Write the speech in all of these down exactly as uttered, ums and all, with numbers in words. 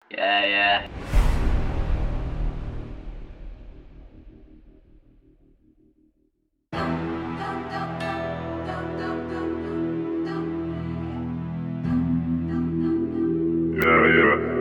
Yeah, yeah. Yeah, yeah.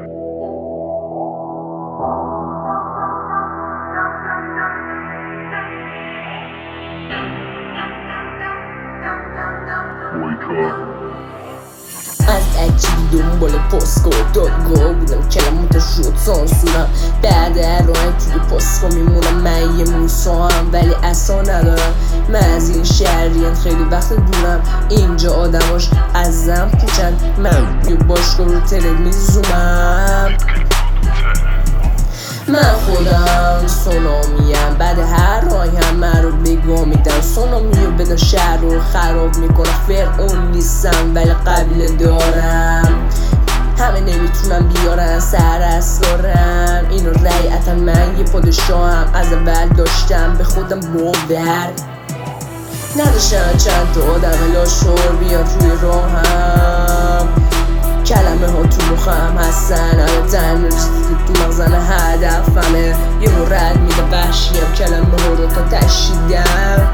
از عجیبی دنبال پاسکارد دادگاه بودم، کلمات شد سانسورم. بعد هر راه توی پاسکا میمونم. من یه موسا هم ولی اصلا ندارم. من از این شهریم خیلی وقت دورم. اینجا آدماش از زن پوچن. من یه باشگاه رو ترد میزومم. من خودم سونامیم. بعد هر راهی هم من رو بگاه میدم. سونامی رو بدن شهر رو خراب میکنم. فرعون نیستم ولی قبیله دارم. همه نمیتونم بیارن سر اسرارم. اینو رعیتم، من یه پادشاهم. از اول داشتم به خودم باور. نداشتم چند تا آدم لاشور بیان روی راهم. کلمه ها تو مخم هستن، همه تن تو مغزن هدفمه. یه رد میده وحشیم، کلمه ها رو تا تشیدم.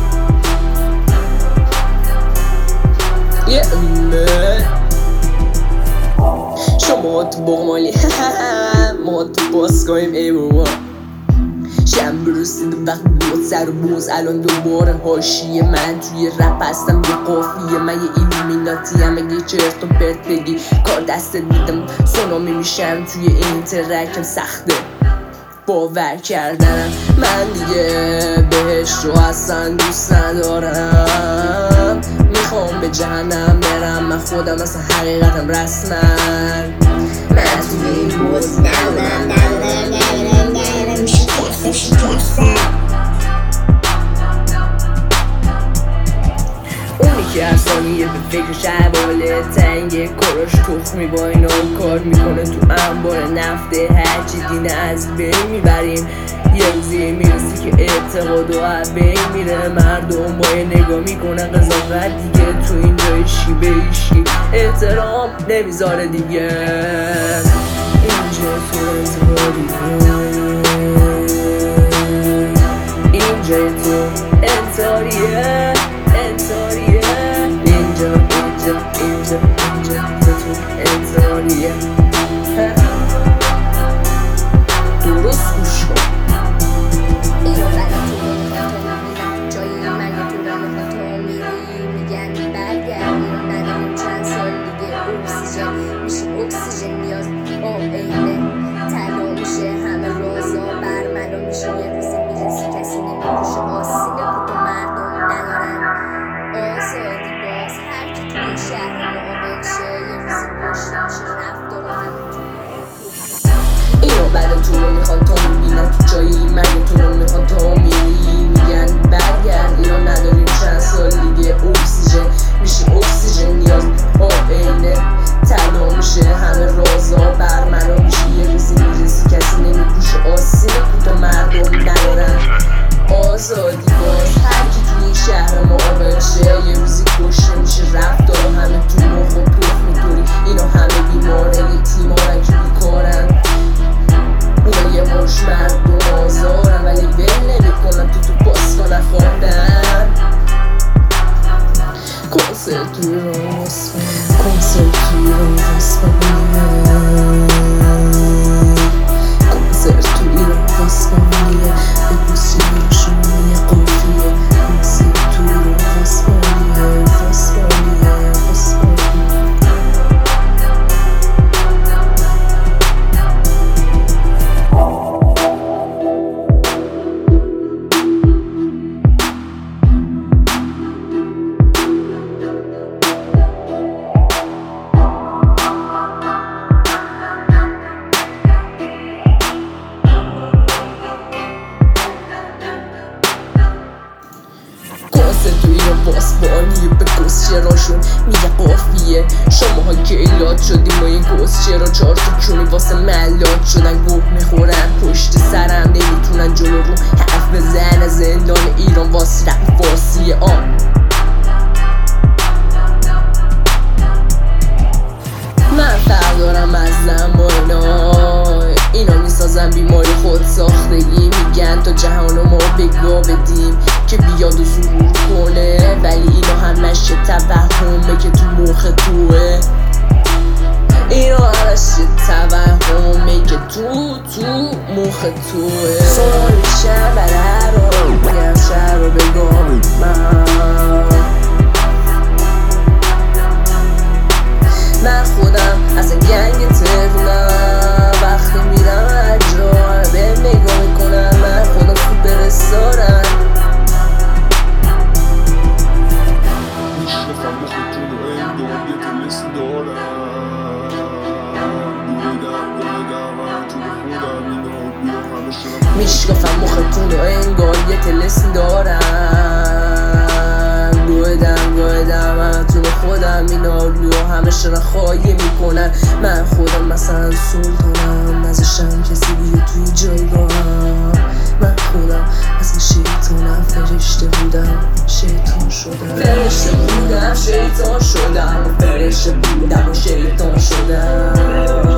یه امه شما تو بغمالی ما تو باسگاهیم. ای بابا شنبه رسید وقت بود سر و بوز. الان دوباره حاشیه من توی رپ هستم یه قافیه. من یه ایلومیناتی هم. اگه چرت و پرت بگی کار دست دیدم سونامی میشم. توی این ترکم سخته باور کردنم. من دیگه بهشت رو اصلا دوست ندارم. میخوام به جهنم برم. من خودم اصلا حقیقتم رسما. من توی این بوز نبودم نبودم نبودم نبودم شکستم شکستم. اونی که هر ثانیه به فکر شباله تنگه کاراش تخمی با اینا کار میکنه تو انبار نفته. هرچی دینه از بین میبریم. یه روزی میرسی که اعتقاد و از بین میره. مردم با یه نگاه میکنه قضاوت دیگه. تو اینجا ایشی به ایشی احترام نمیذاره دیگه. اینجا تو انتظاریه. اینجا تو انتظاریه. انتظاریه اینجا اینجا اینجا اینجا تو انتظاریه. درست گوش کن. اینو برای تو میرم جایی من یه تو رو میخواد تو میری. میگن برگردی رو نداریم چند سال دیگه. اکسیژن میشه اکسیژن نیاز آب اینه طلا میشه. همه رازا بر منو میشه. یه روزی میرسی کسی نمیپوشه آسیب که تو مردم ندارن آزادی. باز هر کی توی شهر معاقل شه یه روزی کشته میشه. رفتار و همینجور اینو بعد تو رو میخوان تا میبینن تو جایی من تو رو میخوان تا میری. میگن برگرد اینا نداریم چند سال دیگه. اکسیژن میشه اکسیژن نیاز آب اینه طلا میشه. همه رازا بر منو میشه. یه روزی میرسی کسی نمیپوشه آسیب که تو مردم ندارن آزادی. باز هر کی توی این شهر معاقل شه یه روزی کشته میشه. رفتار همه تو مخ و پف میطوری. اینا همه بیماره یه تیمارن که بیکارن. اونا یه مش مردم آزارن ولی ول نمیکنن تو تو پاسکا نخوردن. کنسرت توی راست کنسرت توی راست کنسرت توی راست بانیه. بگوز چی میرشون یه قافیه. کنسرت توی راست بانیه راست بانیه راست بانیه. توی رو باسبانی به کسچراشون میگه قافیه. شماها که ایلات شدیم و این کسچرا چار تو کونی واسه ملات شدن. گوه میخورن پشت سرم نمیتونن جلو رو حرف بزن. زندان ایران واسه رپ فارسیه. آن من فرق دارم از زن با اینا. که بیاد و ظهور کنه، ولی اینا همش یه توهمه که تو مخ توه. اینا همش یه توهمه که تو تو مخ توه. سوال میشم بره رو میگم شهر رو بگم من من خودم از گنگ تهرونم. وقتی میرم هر جا به نگاه میکنم من خودم سوپر استارم. میشنفم مختون و انگار یه تلس دارم. میشکافم مختون و انگار یه تلس دارم. گوهدم گوهدم من تو خودم اینا رو همه شدن خواهی میکنن. من خودم مثلا سلطانم ازشم کسی بیه توی جایگاهم. من خودم اصلا شیطانم فرشته بودم شیطان شدم. فرشته بودم شیطان شدم. فرشته بودم و شیطان شدم.